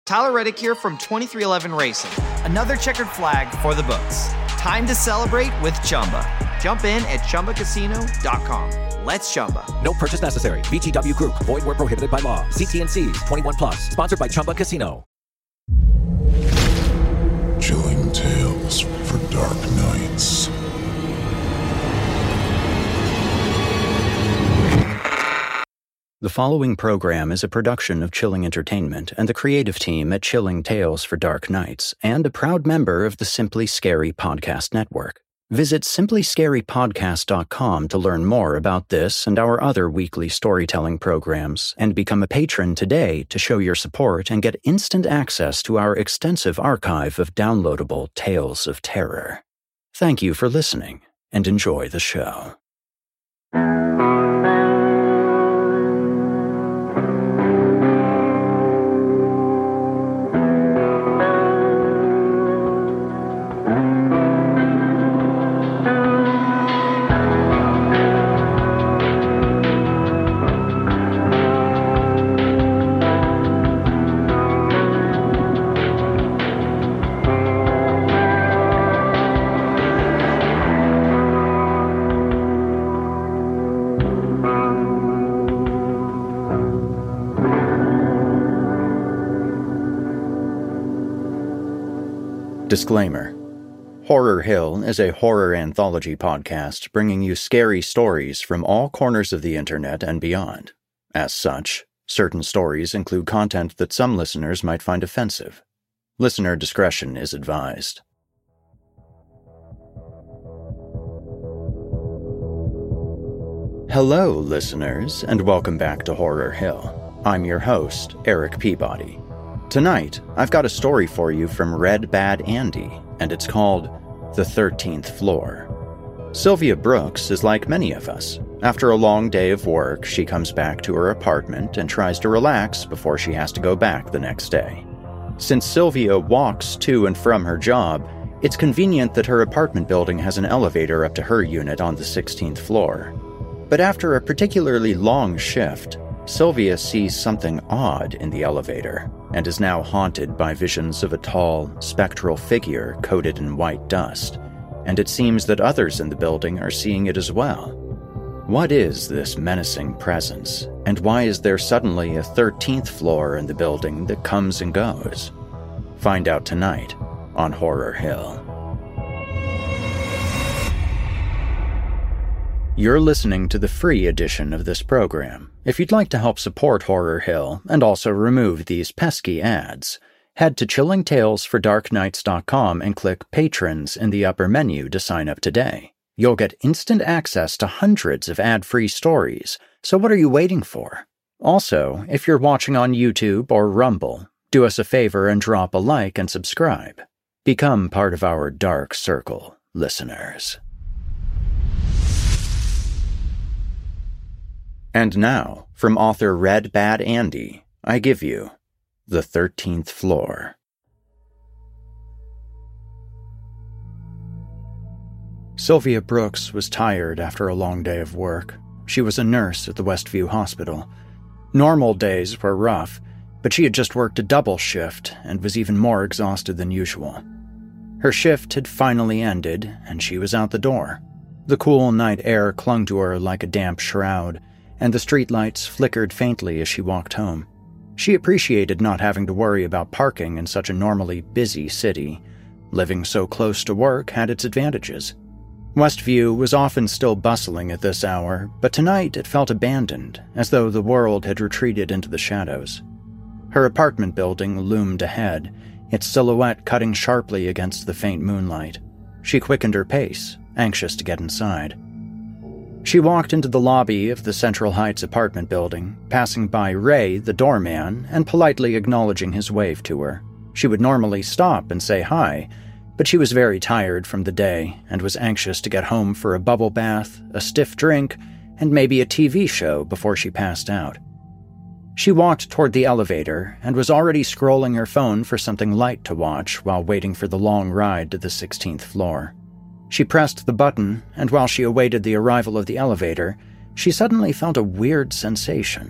Tyler Reddick here from 2311 Racing. Another checkered flag for the books. Time to celebrate with Chumba. Jump in at ChumbaCasino.com. Let's Chumba. No purchase necessary. VGW Group. Void where prohibited by law. See T&Cs. 21 plus. Sponsored by Chumba Casino. Chilling tales for dark nights. The following program is a production of Chilling Entertainment and the creative team at Chilling Tales for Dark Nights, and a proud member of the Simply Scary Podcast Network. Visit simplyscarypodcast.com to learn more about this and our other weekly storytelling programs, and become a patron today to show your support and get instant access to our extensive archive of downloadable tales of terror. Thank you for listening, and enjoy the show. Disclaimer. Horror Hill is a horror anthology podcast bringing you scary stories from all corners of the internet and beyond. As such, certain stories include content that some listeners might find offensive. Listener discretion is advised. Hello, listeners, and welcome back to Horror Hill. I'm your host, Eric Peabody. Tonight, I've got a story for you from Red Bad Andy, and it's called The 13th Floor. Sylvia Brooks is like many of us. After a long day of work, she comes back to her apartment and tries to relax before she has to go back the next day. Since Sylvia walks to and from her job, it's convenient that her apartment building has an elevator up to her unit on the 16th floor. But after a particularly long shift, Sylvia sees something odd in the elevator, and is now haunted by visions of a tall, spectral figure coated in white dust, and it seems that others in the building are seeing it as well. What is this menacing presence, and why is there suddenly a 13th floor in the building that comes and goes? Find out tonight on Horror Hill. You're listening to the free edition of this program. If you'd like to help support Horror Hill and also remove these pesky ads, head to chillingtalesfordarknights.com and click Patrons in the upper menu to sign up today. You'll get instant access to hundreds of ad-free stories, so what are you waiting for? Also, if you're watching on YouTube or Rumble, do us a favor and drop a like and subscribe. Become part of our dark circle, listeners. And now, from author Red Bad Andy, I give you The 13th Floor. Sylvia Brooks was tired after a long day of work. She was a nurse at the Westview Hospital. Normal days were rough, but she had just worked a double shift and was even more exhausted than usual. Her shift had finally ended, and she was out the door. The cool night air clung to her like a damp shroud, and the streetlights flickered faintly as she walked home. She appreciated not having to worry about parking in such a normally busy city. Living so close to work had its advantages. Westview was often still bustling at this hour, but tonight it felt abandoned, as though the world had retreated into the shadows. Her apartment building loomed ahead, its silhouette cutting sharply against the faint moonlight. She quickened her pace, anxious to get inside. She walked into the lobby of the Central Heights apartment building, passing by Ray, the doorman, and politely acknowledging his wave to her. She would normally stop and say hi, but she was very tired from the day and was anxious to get home for a bubble bath, a stiff drink, and maybe a TV show before she passed out. She walked toward the elevator and was already scrolling her phone for something light to watch while waiting for the long ride to the 16th floor. She pressed the button, and while she awaited the arrival of the elevator, she suddenly felt a weird sensation.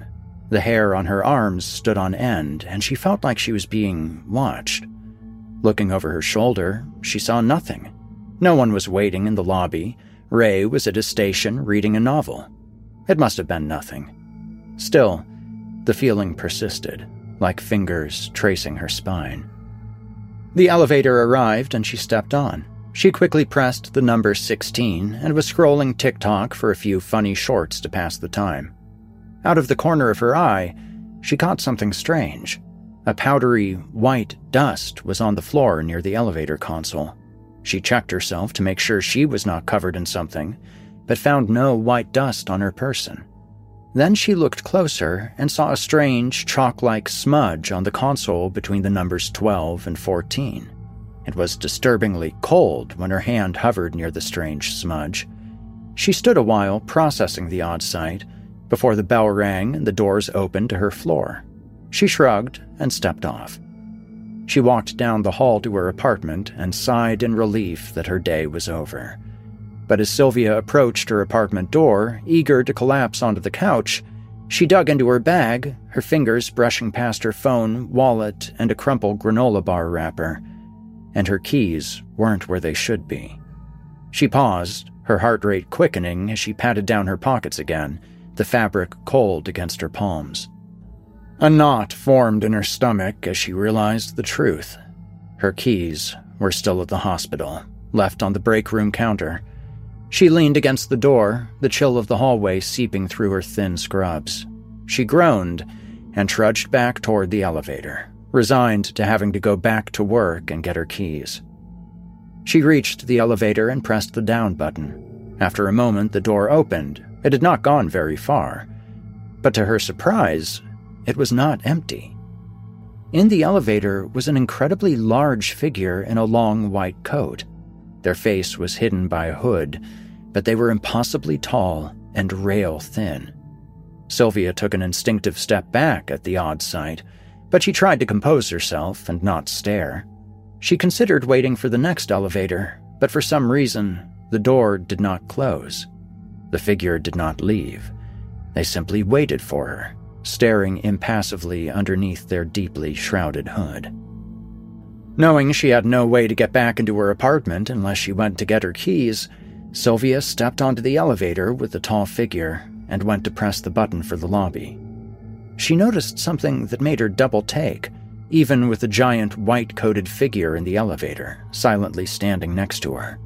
The hair on her arms stood on end, and she felt like she was being watched. Looking over her shoulder, she saw nothing. No one was waiting in the lobby. Ray was at his station reading a novel. It must have been nothing. Still, the feeling persisted, like fingers tracing her spine. The elevator arrived and she stepped on. She quickly pressed the number 16 and was scrolling TikTok for a few funny shorts to pass the time. Out of the corner of her eye, she caught something strange. A powdery, white dust was on the floor near the elevator console. She checked herself to make sure she was not covered in something, but found no white dust on her person. Then she looked closer and saw a strange, chalk-like smudge on the console between the numbers 12 and 14. It was disturbingly cold when her hand hovered near the strange smudge. She stood a while processing the odd sight before the bell rang and the doors opened to her floor. She shrugged and stepped off. She walked down the hall to her apartment and sighed in relief that her day was over. But as Sylvia approached her apartment door, eager to collapse onto the couch, she dug into her bag, her fingers brushing past her phone, wallet, and a crumpled granola bar wrapper. And her keys weren't where they should be. She paused, her heart rate quickening as she patted down her pockets again, the fabric cold against her palms. A knot formed in her stomach as she realized the truth. Her keys were still at the hospital, left on the break room counter. She leaned against the door, the chill of the hallway seeping through her thin scrubs. She groaned and trudged back toward the elevator, resigned to having to go back to work and get her keys. She reached the elevator and pressed the down button. After a moment, the door opened. It had not gone very far. But to her surprise, it was not empty. In the elevator was an incredibly large figure in a long white coat. Their face was hidden by a hood, but they were impossibly tall and rail-thin. Sylvia took an instinctive step back at the odd sight, but she tried to compose herself and not stare. She considered waiting for the next elevator, but for some reason, the door did not close. The figure did not leave. They simply waited for her, staring impassively underneath their deeply shrouded hood. Knowing she had no way to get back into her apartment unless she went to get her keys, Sylvia stepped onto the elevator with the tall figure and went to press the button for the lobby. She noticed something that made her double take, even with the giant white-coated figure in the elevator, silently standing next to her.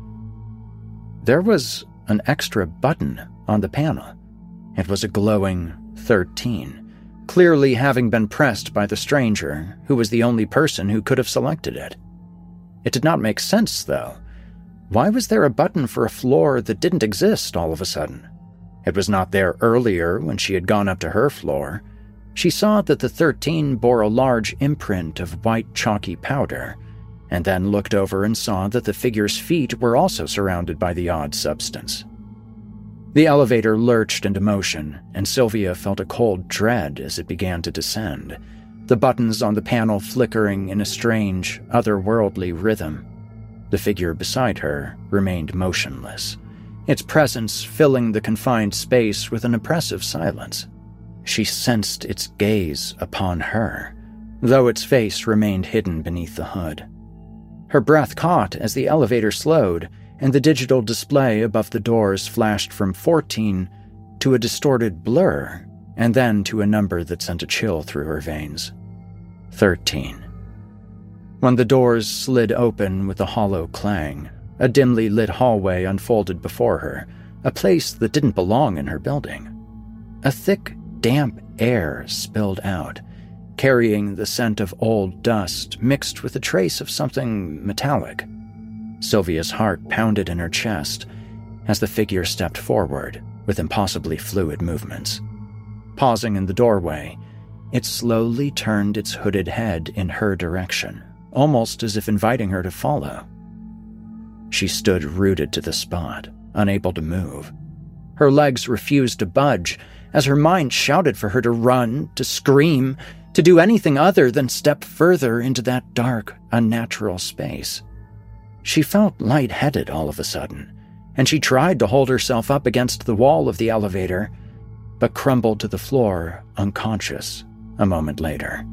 There was an extra button on the panel. It was a glowing 13, clearly having been pressed by the stranger, who was the only person who could have selected it. It did not make sense, though. Why was there a button for a floor that didn't exist all of a sudden? It was not there earlier when she had gone up to her floor. She saw that the 13 bore a large imprint of white chalky powder, and then looked over and saw that the figure's feet were also surrounded by the odd substance. The elevator lurched into motion, and Sylvia felt a cold dread as it began to descend, the buttons on the panel flickering in a strange, otherworldly rhythm. The figure beside her remained motionless, its presence filling the confined space with an oppressive silence. She sensed its gaze upon her, though its face remained hidden beneath the hood. Her breath caught as the elevator slowed, and the digital display above the doors flashed from 14 to a distorted blur, and then to a number that sent a chill through her veins. 13. When the doors slid open with a hollow clang, a dimly lit hallway unfolded before her, a place that didn't belong in her building. A thick, damp air spilled out, carrying the scent of old dust mixed with a trace of something metallic. Sylvia's heart pounded in her chest as the figure stepped forward with impossibly fluid movements. Pausing in the doorway, it slowly turned its hooded head in her direction, almost as if inviting her to follow. She stood rooted to the spot, unable to move. Her legs refused to budge as her mind shouted for her to run, to scream, to do anything other than step further into that dark, unnatural space. She felt lightheaded all of a sudden, and she tried to hold herself up against the wall of the elevator, but crumbled to the floor, unconscious, a moment later.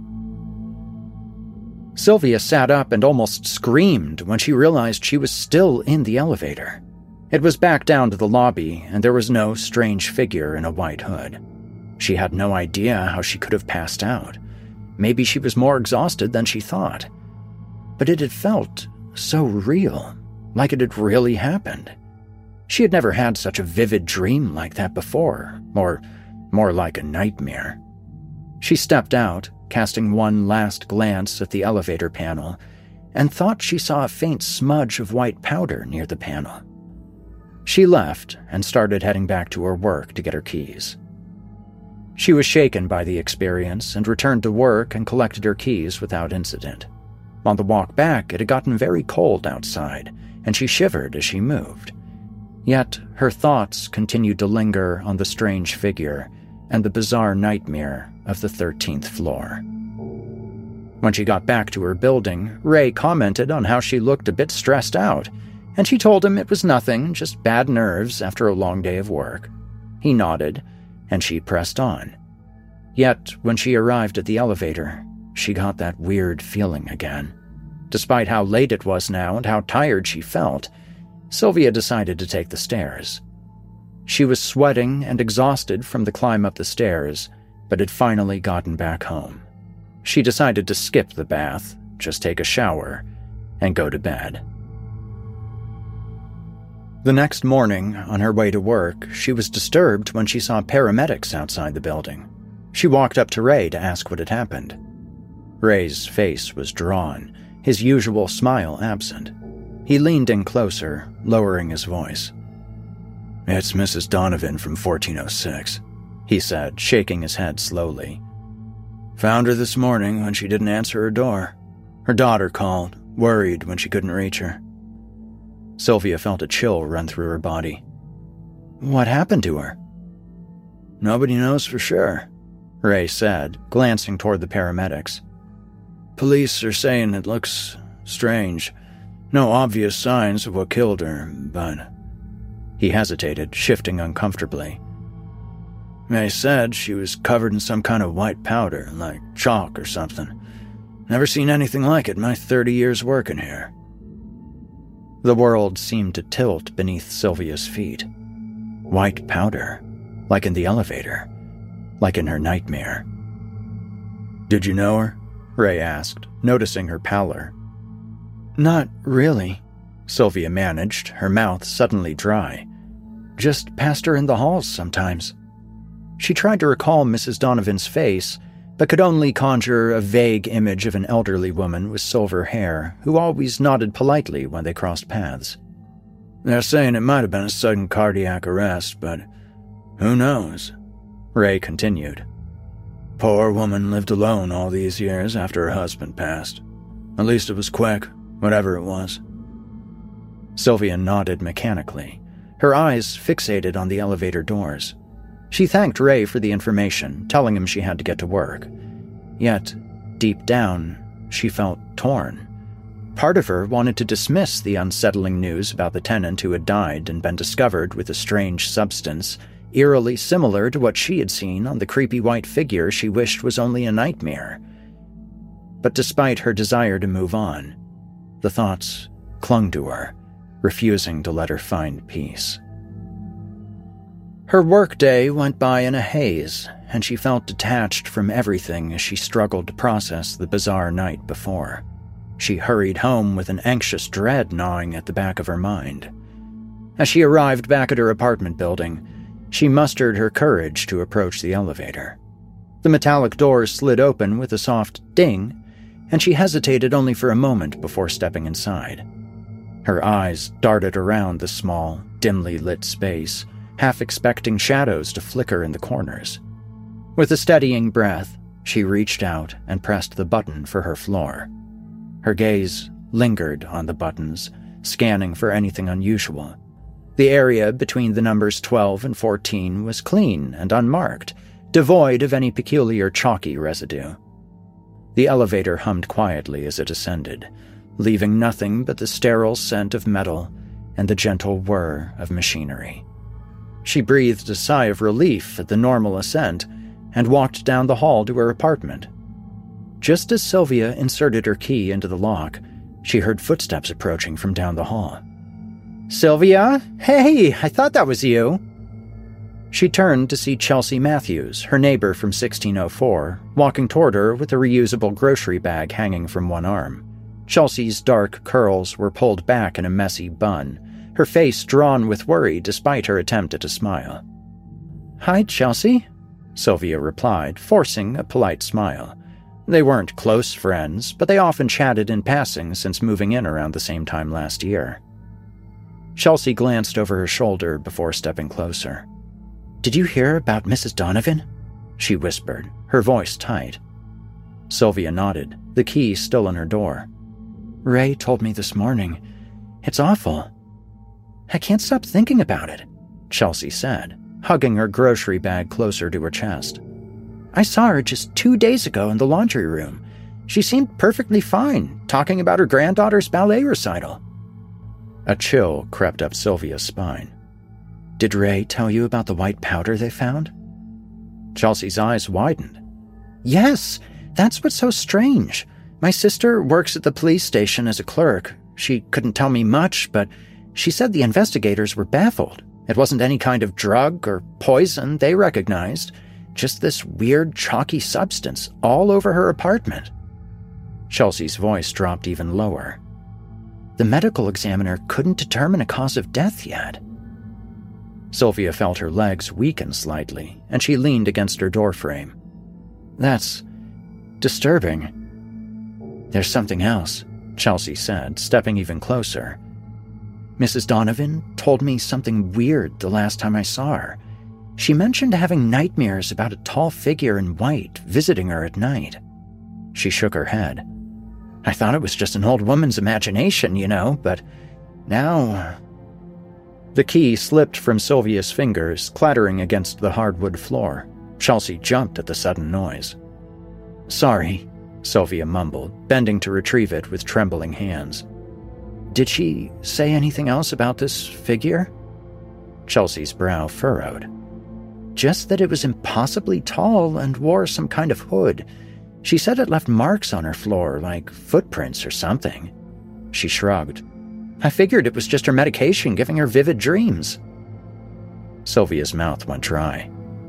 Sylvia sat up and almost screamed when she realized she was still in the elevator. It was back down to the lobby, and there was no strange figure in a white hood. She had no idea how she could have passed out. Maybe she was more exhausted than she thought. But it had felt so real, like it had really happened. She had never had such a vivid dream like that before, or more like a nightmare. She stepped out, casting one last glance at the elevator panel, and thought she saw a faint smudge of white powder near the panel. She left and started heading back to her work to get her keys. She was shaken by the experience and returned to work and collected her keys without incident. On the walk back, it had gotten very cold outside, and she shivered as she moved. Yet her thoughts continued to linger on the strange figure and the bizarre nightmare of the 13th floor. When she got back to her building, Ray commented on how she looked a bit stressed out, and she told him it was nothing, just bad nerves after a long day of work. He nodded, and she pressed on. Yet, when she arrived at the elevator, she got that weird feeling again. Despite how late it was now and how tired she felt, Sylvia decided to take the stairs. She was sweating and exhausted from the climb up the stairs, but had finally gotten back home. She decided to skip the bath, just take a shower, and go to bed. The next morning, on her way to work, she was disturbed when she saw paramedics outside the building. She walked up to Ray to ask what had happened. Ray's face was drawn, his usual smile absent. He leaned in closer, lowering his voice. "It's Mrs. Donovan from 1406, he said, shaking his head slowly. "Found her this morning when she didn't answer her door. Her daughter called, worried when she couldn't reach her." Sylvia felt a chill run through her body. "What happened to her?" "Nobody knows for sure," Ray said, glancing toward the paramedics. "Police are saying it looks strange. No obvious signs of what killed her, but..." He hesitated, shifting uncomfortably. "They said she was covered in some kind of white powder, like chalk or something. Never seen anything like it in my 30 years working here." The world seemed to tilt beneath Sylvia's feet. White powder, like in the elevator, like in her nightmare. "Did you know her?" Ray asked, noticing her pallor. "Not really," Sylvia managed, her mouth suddenly dry. "Just passed her in the halls sometimes." She tried to recall Mrs. Donovan's face, but could only conjure a vague image of an elderly woman with silver hair who always nodded politely when they crossed paths. "They're saying it might have been a sudden cardiac arrest, but who knows?" Ray continued. "Poor woman lived alone all these years after her husband passed. At least it was quick, whatever it was." Sylvia nodded mechanically, her eyes fixated on the elevator doors. She thanked Ray for the information, telling him she had to get to work. Yet, deep down, she felt torn. Part of her wanted to dismiss the unsettling news about the tenant who had died and been discovered with a strange substance, eerily similar to what she had seen on the creepy white figure she wished was only a nightmare. But despite her desire to move on, the thoughts clung to her, refusing to let her find peace. Her workday went by in a haze, and she felt detached from everything as she struggled to process the bizarre night before. She hurried home with an anxious dread gnawing at the back of her mind. As she arrived back at her apartment building, she mustered her courage to approach the elevator. The metallic doors slid open with a soft ding, and she hesitated only for a moment before stepping inside. Her eyes darted around the small, dimly lit space, half expecting shadows to flicker in the corners. With a steadying breath, she reached out and pressed the button for her floor. Her gaze lingered on the buttons, scanning for anything unusual. The area between the numbers 12 and 14 was clean and unmarked, devoid of any peculiar chalky residue. The elevator hummed quietly as it ascended, leaving nothing but the sterile scent of metal and the gentle whir of machinery. She breathed a sigh of relief at the normal ascent and walked down the hall to her apartment. Just as Sylvia inserted her key into the lock, she heard footsteps approaching from down the hall. "Sylvia? Hey, I thought that was you." She turned to see Chelsea Matthews, her neighbor from 1604, walking toward her with a reusable grocery bag hanging from one arm. Chelsea's dark curls were pulled back in a messy bun, her face drawn with worry despite her attempt at a smile. "Hi, Chelsea," Sylvia replied, forcing a polite smile. They weren't close friends, but they often chatted in passing since moving in around the same time last year. Chelsea glanced over her shoulder before stepping closer. "Did you hear about Mrs. Donovan?" she whispered, her voice tight. Sylvia nodded, the key still in her door. "Ray told me this morning. It's awful." "I can't stop thinking about it," Chelsea said, hugging her grocery bag closer to her chest. "I saw her just 2 days ago in the laundry room. She seemed perfectly fine, talking about her granddaughter's ballet recital." A chill crept up Sylvia's spine. "Did Ray tell you about the white powder they found?" Chelsea's eyes widened. "Yes, that's what's so strange. My sister works at the police station as a clerk. She couldn't tell me much, but she said the investigators were baffled. It wasn't any kind of drug or poison they recognized, just this weird chalky substance all over her apartment." Chelsea's voice dropped even lower. "The medical examiner couldn't determine a cause of death yet." Sylvia felt her legs weaken slightly, and she leaned against her doorframe. "That's disturbing." "There's something else," Chelsea said, stepping even closer. "Mrs. Donovan told me something weird the last time I saw her. She mentioned having nightmares about a tall figure in white visiting her at night." She shook her head. "I thought it was just an old woman's imagination, but now..." The key slipped from Sylvia's fingers, clattering against the hardwood floor. Chelsea jumped at the sudden noise. "Sorry," Sylvia mumbled, bending to retrieve it with trembling hands. "Did she say anything else about this figure?" Chelsea's brow furrowed. "Just that it was impossibly tall and wore some kind of hood. She said it left marks on her floor, like footprints or something." She shrugged. "I figured it was just her medication giving her vivid dreams." Sylvia's mouth went dry.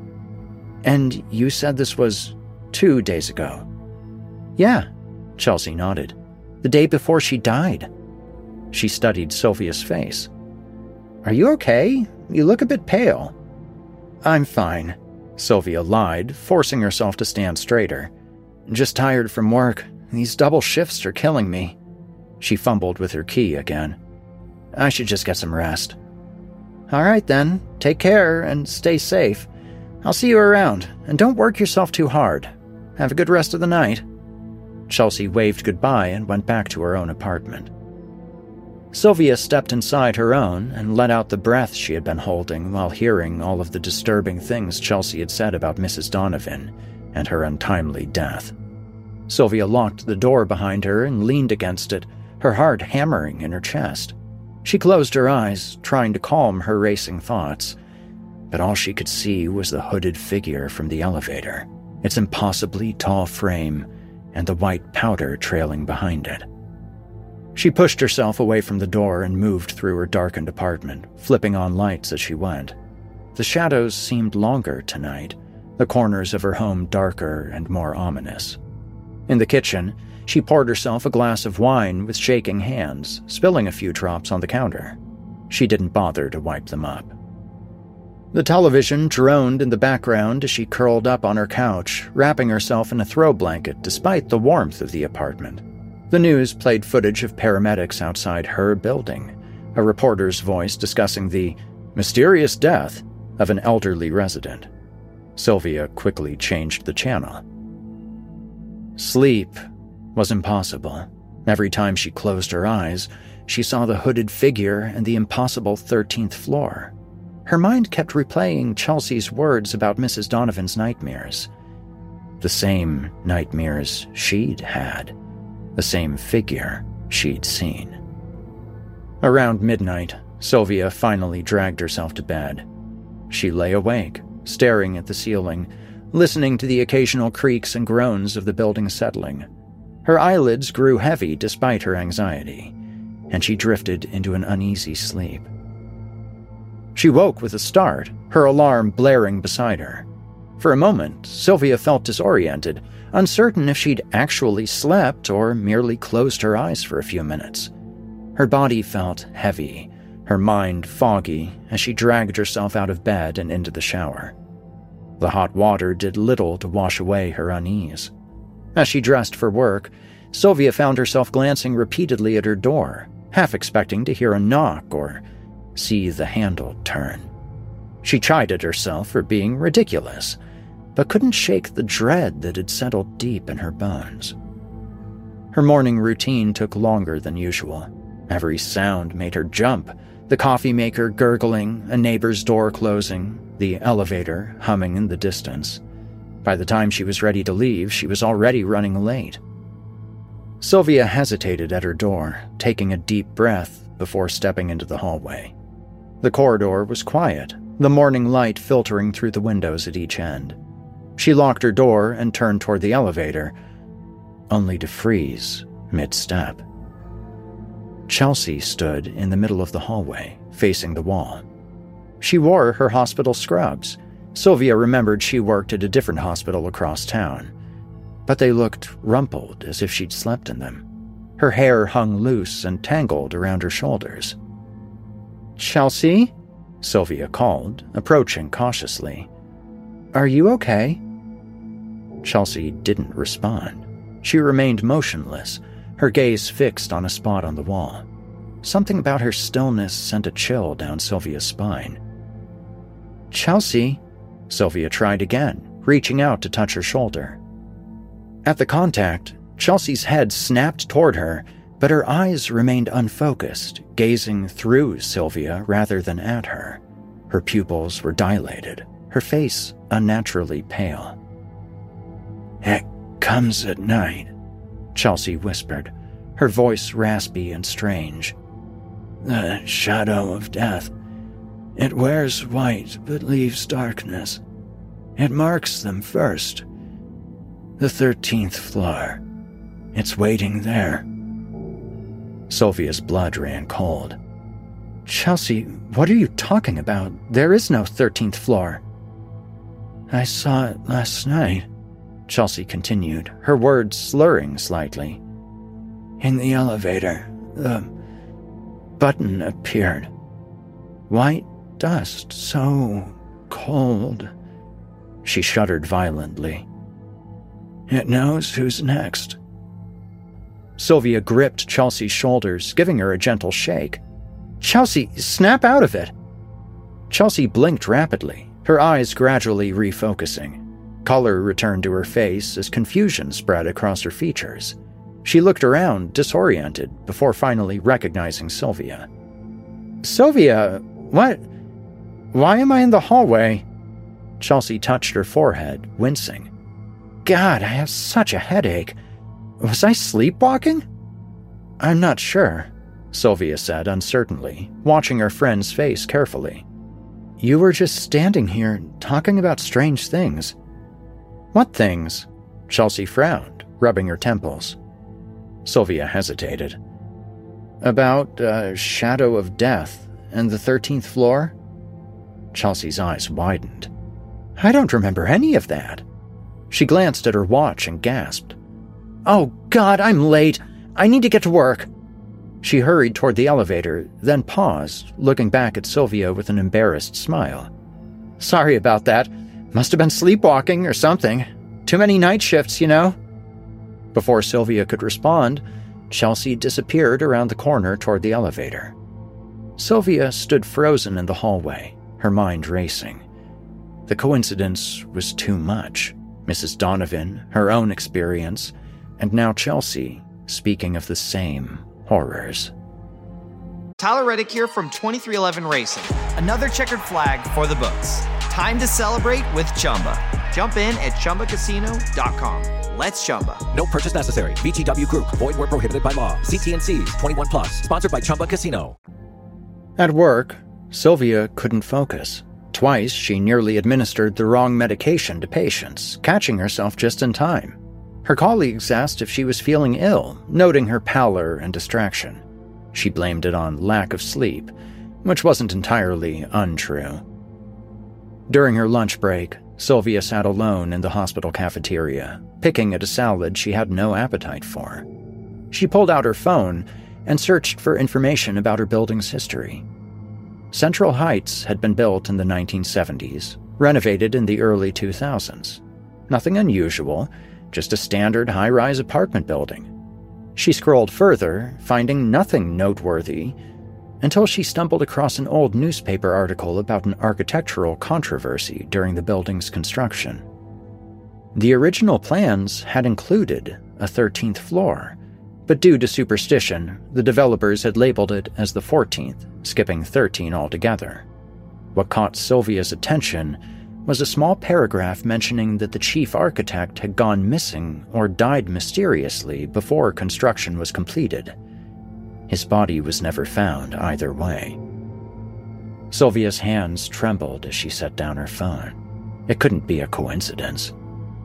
"And you said this was 2 days ago?" "Yeah," Chelsea nodded. "The day before she died." She studied Sylvia's face. "Are you okay? You look a bit pale." "I'm fine," Sylvia lied, forcing herself to stand straighter. "Just tired from work. These double shifts are killing me." She fumbled with her key again. "I should just get some rest." "All right then, take care and stay safe. I'll see you around, and don't work yourself too hard. Have a good rest of the night." Chelsea waved goodbye and went back to her own apartment. Sylvia stepped inside her own and let out the breath she had been holding while hearing all of the disturbing things Chelsea had said about Mrs. Donovan and her untimely death. Sylvia locked the door behind her and leaned against it, her heart hammering in her chest. She closed her eyes, trying to calm her racing thoughts, but all she could see was the hooded figure from the elevator, its impossibly tall frame, and the white powder trailing behind it. She pushed herself away from the door and moved through her darkened apartment, flipping on lights as she went. The shadows seemed longer tonight, the corners of her home darker and more ominous. In the kitchen, she poured herself a glass of wine with shaking hands, spilling a few drops on the counter. She didn't bother to wipe them up. The television droned in the background as she curled up on her couch, wrapping herself in a throw blanket despite the warmth of the apartment. The news played footage of paramedics outside her building, a reporter's voice discussing the mysterious death of an elderly resident. Sylvia quickly changed the channel. Sleep was impossible. Every time she closed her eyes, she saw the hooded figure and the impossible 13th floor. Her mind kept replaying Chelsea's words about Mrs. Donovan's nightmares. The same nightmares she'd had. The same figure she'd seen. Around midnight, Sylvia finally dragged herself to bed. She lay awake, staring at the ceiling, listening to the occasional creaks and groans of the building settling. Her eyelids grew heavy despite her anxiety, and she drifted into an uneasy sleep. She woke with a start, her alarm blaring beside her. For a moment, Sylvia felt disoriented, uncertain if she'd actually slept or merely closed her eyes for a few minutes. Her body felt heavy, her mind foggy, as she dragged herself out of bed and into the shower. The hot water did little to wash away her unease. As she dressed for work, Sylvia found herself glancing repeatedly at her door, half expecting to hear a knock or see the handle turn. She chided herself for being ridiculous, but couldn't shake the dread that had settled deep in her bones. Her morning routine took longer than usual. Every sound made her jump, the coffee maker gurgling, a neighbor's door closing, the elevator humming in the distance. By the time she was ready to leave, she was already running late. Sylvia hesitated at her door, taking a deep breath before stepping into the hallway. The corridor was quiet, the morning light filtering through the windows at each end. She locked her door and turned toward the elevator, only to freeze mid-step. Chelsea stood in the middle of the hallway, facing the wall. She wore her hospital scrubs. Sylvia remembered she worked at a different hospital across town, but they looked rumpled as if she'd slept in them. Her hair hung loose and tangled around her shoulders. "Chelsea?" Sylvia called, approaching cautiously. "Are you okay?" Chelsea didn't respond. She remained motionless, her gaze fixed on a spot on the wall. Something about her stillness sent a chill down Sylvia's spine. "Chelsea?" Sylvia tried again, reaching out to touch her shoulder. At the contact, Chelsea's head snapped toward her, but her eyes remained unfocused, gazing through Sylvia rather than at her. Her pupils were dilated, her face unnaturally pale. "It comes at night," Chelsea whispered, her voice raspy and strange. "The shadow of death. It wears white but leaves darkness. It marks them first. The 13th floor. It's waiting there." Sylvia's blood ran cold. "Chelsea, what are you talking about? There is no 13th floor." "I saw it last night," Chelsea continued, her words slurring slightly. "In the elevator, the button appeared. White dust, so cold." She shuddered violently. "It knows who's next." Sylvia gripped Chelsea's shoulders, giving her a gentle shake. "Chelsea, snap out of it!" Chelsea blinked rapidly, her eyes gradually refocusing. Color returned to her face as confusion spread across her features. She looked around, disoriented, before finally recognizing Sylvia. "Sylvia, what? Why am I in the hallway?" Chelsea touched her forehead, wincing. "God, I have such a headache. Was I sleepwalking?" "I'm not sure," Sylvia said uncertainly, watching her friend's face carefully. "You were just standing here, talking about strange things." "What things?" Chelsea frowned, rubbing her temples. Sylvia hesitated. "About a shadow of death and the 13th floor?" Chelsea's eyes widened. "I don't remember any of that." She glanced at her watch and gasped. "Oh, God, I'm late. I need to get to work." She hurried toward the elevator, then paused, looking back at Sylvia with an embarrassed smile. "Sorry about that. Must have been sleepwalking or something. Too many night shifts, you know." Before Sylvia could respond, Chelsea disappeared around the corner toward the elevator. Sylvia stood frozen in the hallway, her mind racing. The coincidence was too much. Mrs. Donovan, her own experience, and now Chelsea, speaking of the same horrors. Tyler Reddick here from 2311 Racing. Another checkered flag for the books. Time to celebrate with Chumba. Jump in at ChumbaCasino.com. Let's Chumba. No purchase necessary. VGW Group. Void where prohibited by law. See T&Cs. 21 plus. Sponsored by Chumba Casino. At work, Sylvia couldn't focus. Twice, she nearly administered the wrong medication to patients, catching herself just in time. Her colleagues asked if she was feeling ill, noting her pallor and distraction. She blamed it on lack of sleep, which wasn't entirely untrue. During her lunch break, Sylvia sat alone in the hospital cafeteria, picking at a salad she had no appetite for. She pulled out her phone and searched for information about her building's history. Central Heights had been built in the 1970s, renovated in the early 2000s. Nothing unusual, just a standard high-rise apartment building. She scrolled further, finding nothing noteworthy, until she stumbled across an old newspaper article about an architectural controversy during the building's construction. The original plans had included a 13th floor, but due to superstition, the developers had labeled it as the 14th, skipping 13 altogether. What caught Sylvia's attention was a small paragraph mentioning that the chief architect had gone missing or died mysteriously before construction was completed. His body was never found either way. Sylvia's hands trembled as she set down her phone. It couldn't be a coincidence.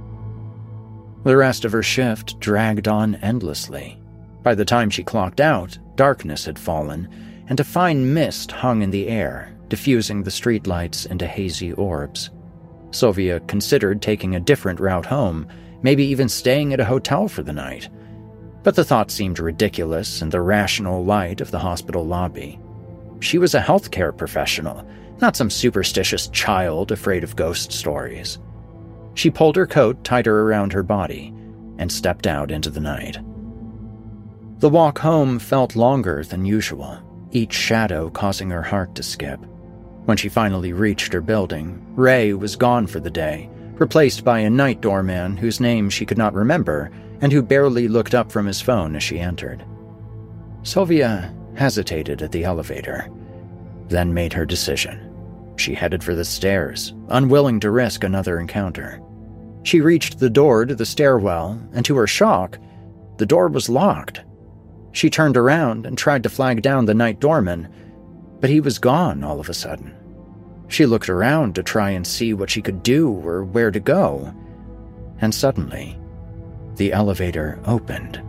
The rest of her shift dragged on endlessly. By the time she clocked out, darkness had fallen, and a fine mist hung in the air, diffusing the streetlights into hazy orbs. Sylvia considered taking a different route home, maybe even staying at a hotel for the night. But the thought seemed ridiculous in the rational light of the hospital lobby. She was a healthcare professional, not some superstitious child afraid of ghost stories. She pulled her coat tighter around her body and stepped out into the night. The walk home felt longer than usual, each shadow causing her heart to skip. When she finally reached her building, Ray was gone for the day, replaced by a night doorman whose name she could not remember and who barely looked up from his phone as she entered. Sylvia hesitated at the elevator, then made her decision. She headed for the stairs, unwilling to risk another encounter. She reached the door to the stairwell, and to her shock, the door was locked. She turned around and tried to flag down the night doorman, but he was gone all of a sudden. She looked around to try and see what she could do or where to go, and suddenly, the elevator opened.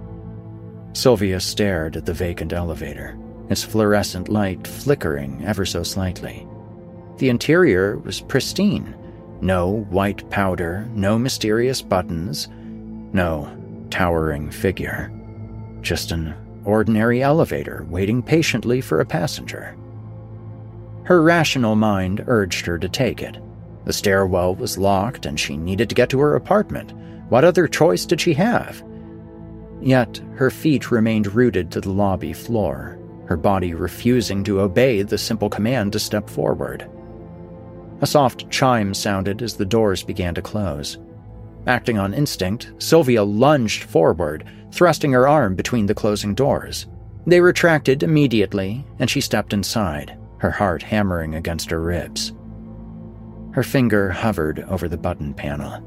Sylvia stared at the vacant elevator, its fluorescent light flickering ever so slightly. The interior was pristine. No white powder, no mysterious buttons, no towering figure. Just an ordinary elevator waiting patiently for a passenger. Her rational mind urged her to take it. The stairwell was locked and she needed to get to her apartment. What other choice did she have? Yet her feet remained rooted to the lobby floor, her body refusing to obey the simple command to step forward. A soft chime sounded as the doors began to close. Acting on instinct, Sylvia lunged forward, thrusting her arm between the closing doors. They retracted immediately, and she stepped inside, her heart hammering against her ribs. Her finger hovered over the button panel.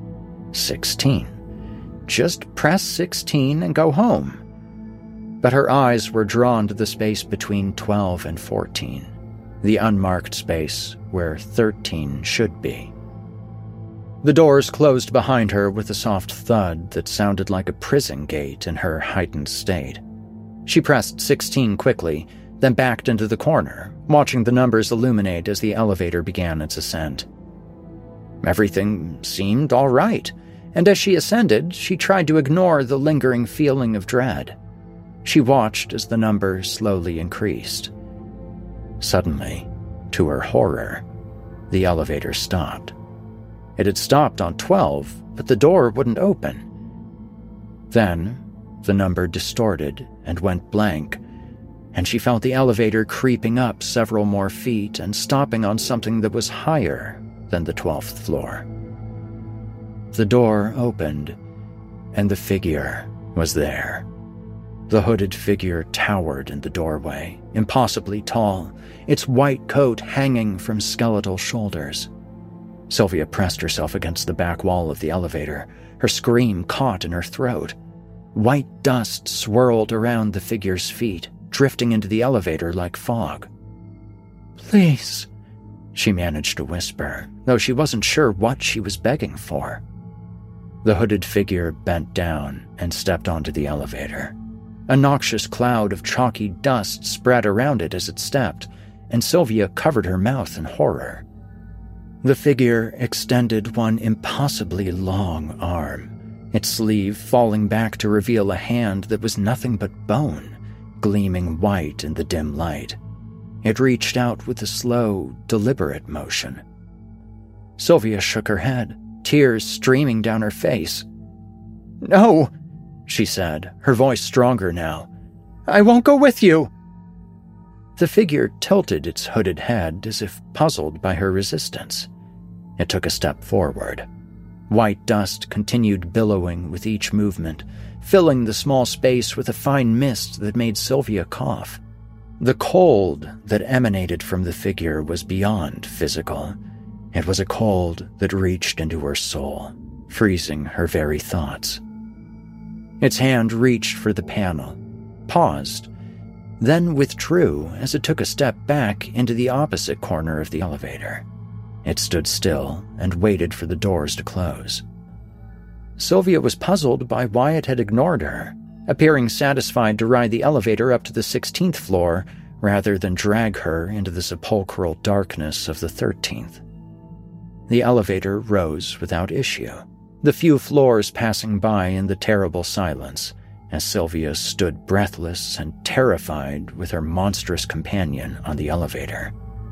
16. Just press 16 and go home. But her eyes were drawn to the space between 12 and 14, the unmarked space where 13 should be. The doors closed behind her with a soft thud that sounded like a prison gate in her heightened state. She pressed 16 quickly, then backed into the corner, watching the numbers illuminate as the elevator began its ascent. Everything seemed all right, and as she ascended, she tried to ignore the lingering feeling of dread. She watched as the number slowly increased. Suddenly, to her horror, the elevator stopped. It had stopped on 12, but the door wouldn't open. Then, the number distorted and went blank, and she felt the elevator creeping up several more feet and stopping on something that was higher than the 12th floor. The door opened, and the figure was there. The hooded figure towered in the doorway, impossibly tall, its white coat hanging from skeletal shoulders. Sylvia pressed herself against the back wall of the elevator, her scream caught in her throat. White dust swirled around the figure's feet, drifting into the elevator like fog. "Please," she managed to whisper, though she wasn't sure what she was begging for. The hooded figure bent down and stepped onto the elevator. A noxious cloud of chalky dust spread around it as it stepped, and Sylvia covered her mouth in horror. The figure extended one impossibly long arm, its sleeve falling back to reveal a hand that was nothing but bone, gleaming white in the dim light. It reached out with a slow, deliberate motion. Sylvia shook her head, tears streaming down her face. "No," she said, her voice stronger now. "I won't go with you." The figure tilted its hooded head as if puzzled by her resistance. It took a step forward. White dust continued billowing with each movement, filling the small space with a fine mist that made Sylvia cough. The cold that emanated from the figure was beyond physical. It was a cold that reached into her soul, freezing her very thoughts. Its hand reached for the panel, paused, then withdrew as it took a step back into the opposite corner of the elevator. It stood still and waited for the doors to close. Sylvia was puzzled by why it had ignored her, appearing satisfied to ride the elevator up to the 16th floor rather than drag her into the sepulchral darkness of the 13th. The elevator rose without issue, the few floors passing by in the terrible silence, as Sylvia stood breathless and terrified with her monstrous companion on the elevator.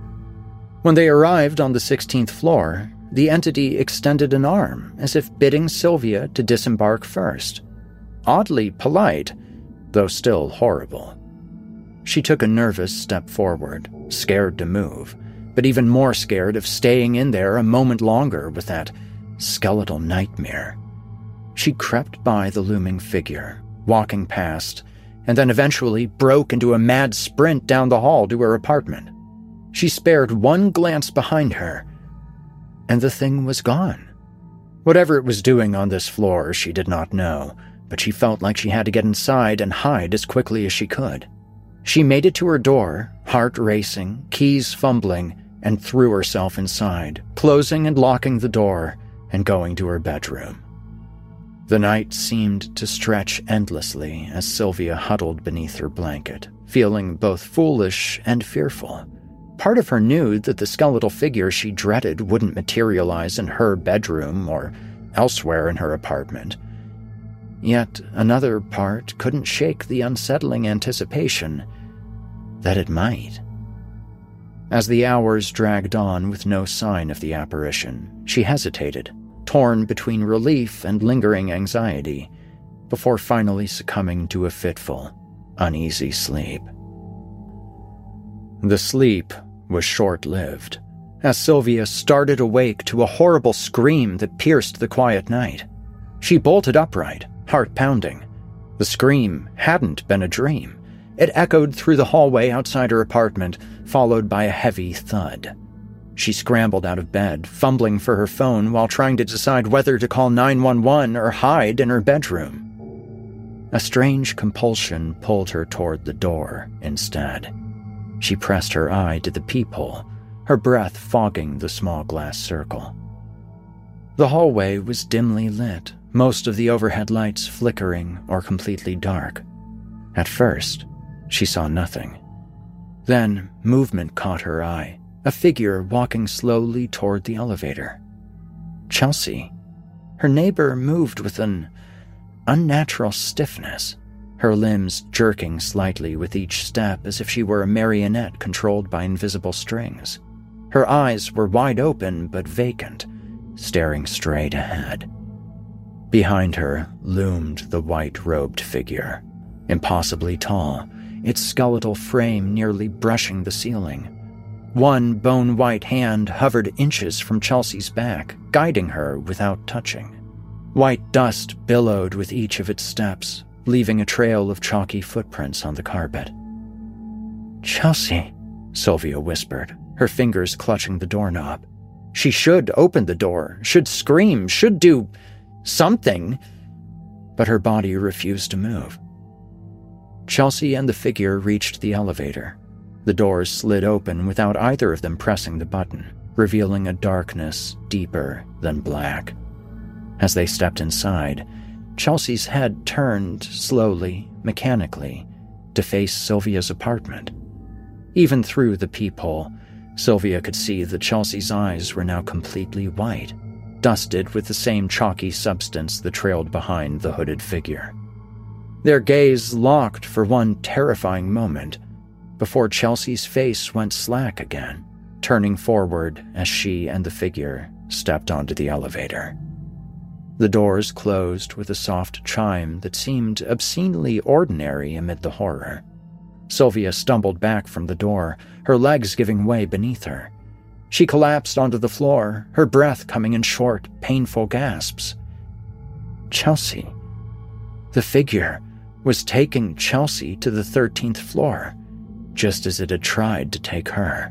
When they arrived on the 16th floor, the entity extended an arm as if bidding Sylvia to disembark first. Oddly polite, though still horrible. She took a nervous step forward, scared to move, but even more scared of staying in there a moment longer with that skeletal nightmare. She crept by the looming figure, walking past, and then eventually broke into a mad sprint down the hall to her apartment. She spared one glance behind her, and the thing was gone. Whatever it was doing on this floor, she did not know, but she felt like she had to get inside and hide as quickly as she could. She made it to her door, heart racing, keys fumbling, and threw herself inside, closing and locking the door and going to her bedroom. The night seemed to stretch endlessly as Sylvia huddled beneath her blanket, feeling both foolish and fearful. Part of her knew that the skeletal figure she dreaded wouldn't materialize in her bedroom or elsewhere in her apartment. Yet another part couldn't shake the unsettling anticipation that it might. As the hours dragged on with no sign of the apparition, she hesitated, torn between relief and lingering anxiety, before finally succumbing to a fitful, uneasy sleep. The sleep was short-lived, as Sylvia started awake to a horrible scream that pierced the quiet night. She bolted upright, heart pounding. The scream hadn't been a dream. It echoed through the hallway outside her apartment, followed by a heavy thud. She scrambled out of bed, fumbling for her phone while trying to decide whether to call 911 or hide in her bedroom. A strange compulsion pulled her toward the door instead. She pressed her eye to the peephole, her breath fogging the small glass circle. The hallway was dimly lit, most of the overhead lights flickering or completely dark. At first, she saw nothing. Then, movement caught her eye, a figure walking slowly toward the elevator. Chelsea. Her neighbor moved with an unnatural stiffness, her limbs jerking slightly with each step as if she were a marionette controlled by invisible strings. Her eyes were wide open but vacant, staring straight ahead. Behind her loomed the white-robed figure, impossibly tall, its skeletal frame nearly brushing the ceiling. One bone-white hand hovered inches from Chelsea's back, guiding her without touching. White dust billowed with each of its steps, leaving a trail of chalky footprints on the carpet. "Chelsea," Sylvia whispered, her fingers clutching the doorknob. She should open the door, should scream, should do something, but her body refused to move. Chelsea and the figure reached the elevator. The doors slid open without either of them pressing the button. revealing a darkness deeper than black. As they stepped inside, Chelsea's head turned slowly, mechanically, to face Sylvia's apartment. Even through the peephole, Sylvia could see that Chelsea's eyes were now completely white, dusted with the same chalky substance that trailed behind the hooded figure. Their gaze locked for one terrifying moment, before Chelsea's face went slack again, turning forward as she and the figure stepped onto the elevator. The doors closed with a soft chime that seemed obscenely ordinary amid the horror. Sylvia stumbled back from the door, her legs giving way beneath her. She collapsed onto the floor, her breath coming in short, painful gasps. Chelsea. The figure was taking Chelsea to the 13th floor, just as it had tried to take her.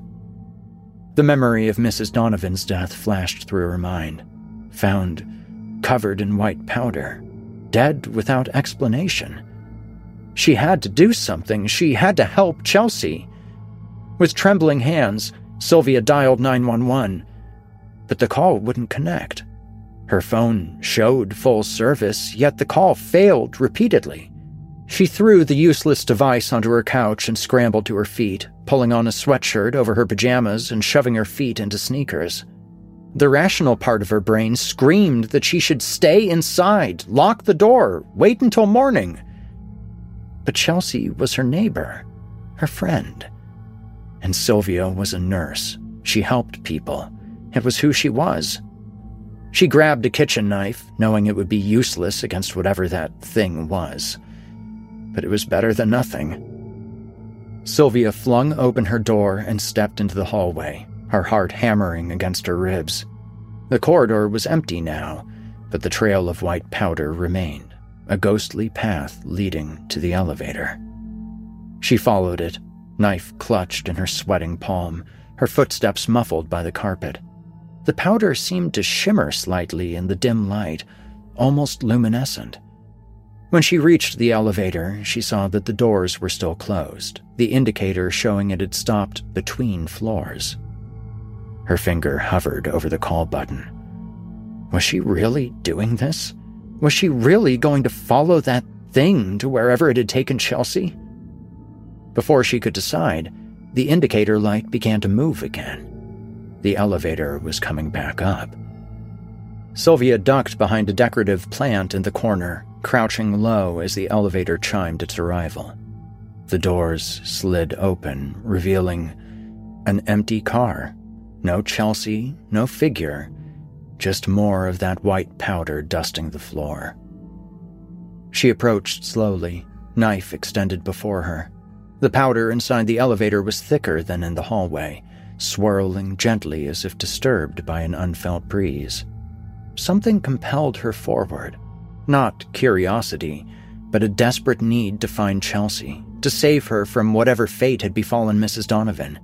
The memory of Mrs. Donovan's death flashed through her mind, found covered in white powder, dead without explanation. She had to do something. She had to help Chelsea. With trembling hands, Sylvia dialed 911, but the call wouldn't connect. Her phone showed full service, yet the call failed repeatedly. She threw the useless device onto her couch and scrambled to her feet, pulling on a sweatshirt over her pajamas and shoving her feet into sneakers. The rational part of her brain screamed that she should stay inside, lock the door, wait until morning. But Chelsea was her neighbor, her friend. And Sylvia was a nurse. She helped people. It was who she was. She grabbed a kitchen knife, knowing it would be useless against whatever that thing was. But it was better than nothing. Sylvia flung open her door and stepped into the hallway, her heart hammering against her ribs. The corridor was empty now, but the trail of white powder remained, a ghostly path leading to the elevator. She followed it, knife clutched in her sweating palm, her footsteps muffled by the carpet. The powder seemed to shimmer slightly in the dim light, almost luminescent. When she reached the elevator, she saw that the doors were still closed, the indicator showing it had stopped between floors. Her finger hovered over the call button. Was she really doing this? Was she really going to follow that thing to wherever it had taken Chelsea? Before she could decide, the indicator light began to move again. The elevator was coming back up. Sylvia ducked behind a decorative plant in the corner, crouching low as the elevator chimed its arrival. The doors slid open, revealing an empty car. No Chelsea, no figure, just more of that white powder dusting the floor. She approached slowly, knife extended before her. The powder inside the elevator was thicker than in the hallway, swirling gently as if disturbed by an unfelt breeze. Something compelled her forward. Not curiosity, but a desperate need to find Chelsea, to save her from whatever fate had befallen Mrs. Donovan.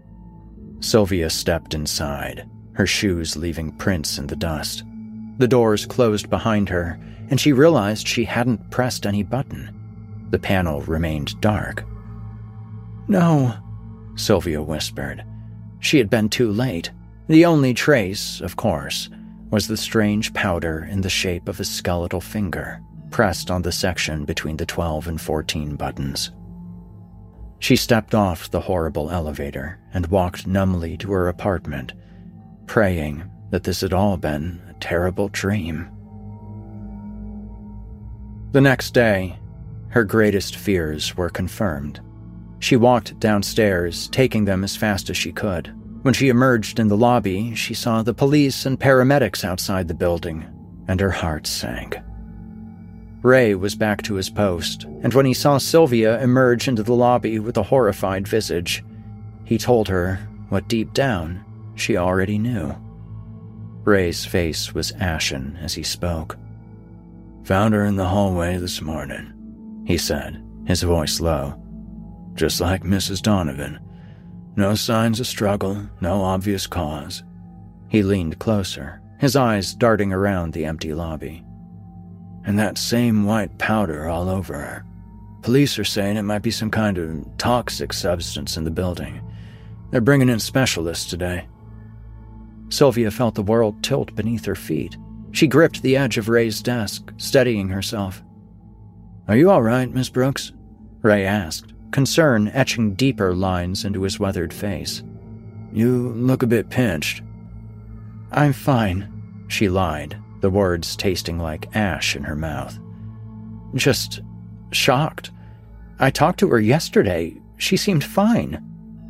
Sylvia stepped inside, her shoes leaving prints in the dust. The doors closed behind her, and she realized she hadn't pressed any button. The panel remained dark. "No," Sylvia whispered. She had been too late. The only trace, of course, was the strange powder in the shape of a skeletal finger, pressed on the section between the 12 and 14 buttons. She stepped off the horrible elevator and walked numbly to her apartment, praying that this had all been a terrible dream. The next day, her greatest fears were confirmed. She walked downstairs, taking them as fast as she could. When she emerged in the lobby, she saw the police and paramedics outside the building, and her heart sank. Ray was back to his post, and when he saw Sylvia emerge into the lobby with a horrified visage, he told her what deep down she already knew. Ray's face was ashen as he spoke. "Found her in the hallway this morning," he said, his voice low. "Just like Mrs. Donovan. No signs of struggle, no obvious cause." He leaned closer, his eyes darting around the empty lobby. "And that same white powder all over her. Police are saying it might be some kind of toxic substance in the building. They're bringing in specialists today." Sylvia felt the world tilt beneath her feet. She gripped the edge of Ray's desk, steadying herself. "Are you all right, Miss Brooks?" Ray asked, concern etching deeper lines into his weathered face. "You look a bit pinched." "I'm fine," she lied, the words tasting like ash in her mouth. "Just shocked. I talked to her yesterday. She seemed fine."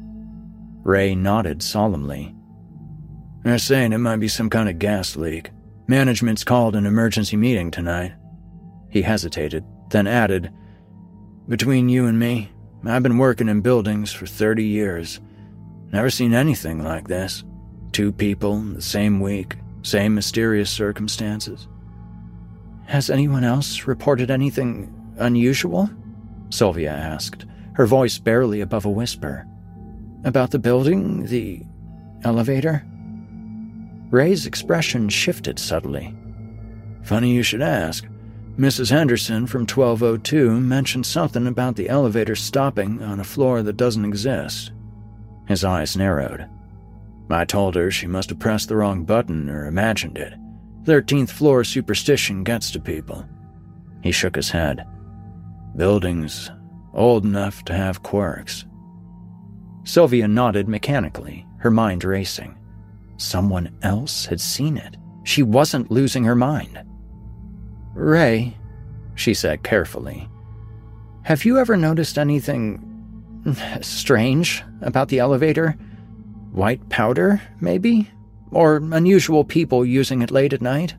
Ray nodded solemnly. "They're saying it might be some kind of gas leak. Management's called an emergency meeting tonight." He hesitated, then added, "Between you and me, I've been working in buildings for 30 years. Never seen anything like this. 2 people, the same week, same mysterious circumstances." "Has anyone else reported anything unusual?" Sylvia asked, her voice barely above a whisper. "About the building, the elevator?" Ray's expression shifted subtly. "Funny you should ask. Mrs. Henderson from 1202 mentioned something about the elevator stopping on a floor that doesn't exist." His eyes narrowed. "I told her she must have pressed the wrong button or imagined it. 13th floor superstition gets to people." He shook his head. "Buildings old enough to have quirks." Sylvia nodded mechanically, her mind racing. Someone else had seen it. She wasn't losing her mind. "Ray," she said carefully, "have you ever noticed anything strange about the elevator? White powder, maybe? Or unusual people using it late at night?"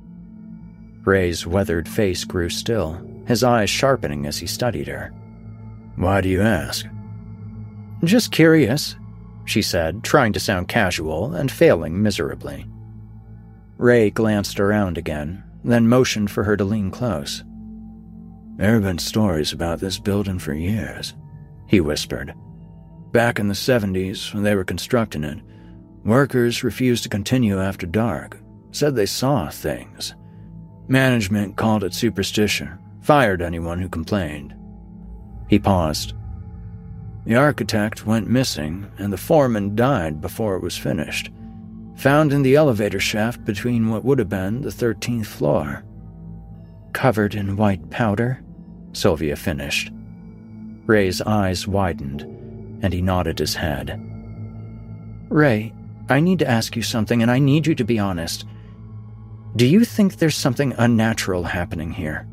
Ray's weathered face grew still, his eyes sharpening as he studied her. "Why do you ask?" "Just curious," she said, trying to sound casual and failing miserably. Ray glanced around again, then motioned for her to lean close. "There have been stories about this building for years," he whispered. "Back in the 70s, when they were constructing it, workers refused to continue after dark, said they saw things. Management called it superstition, fired anyone who complained." He paused. "The architect went missing, and the foreman died before it was finished. Found in the elevator shaft between what would have been the 13th floor." "Covered in white powder?" Sylvia finished. Ray's eyes widened, and he nodded his head. "Ray, I need to ask you something, and I need you to be honest. Do you think there's something unnatural happening here?"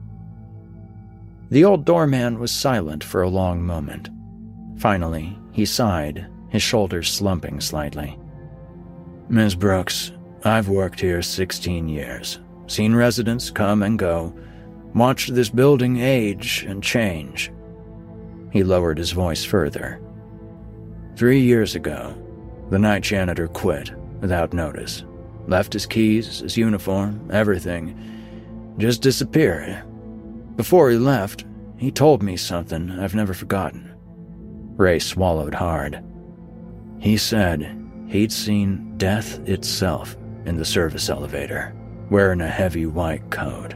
The old doorman was silent for a long moment. Finally, he sighed, his shoulders slumping slightly. "Ms. Brooks, I've worked here 16 years, seen residents come and go, watched this building age and change." He lowered his voice further. 3 years ago, the night janitor quit without notice. Left his keys, his uniform, everything. Just disappeared. Before he left, he told me something I've never forgotten. Ray swallowed hard. He said he'd seen death itself in the service elevator, wearing a heavy white coat.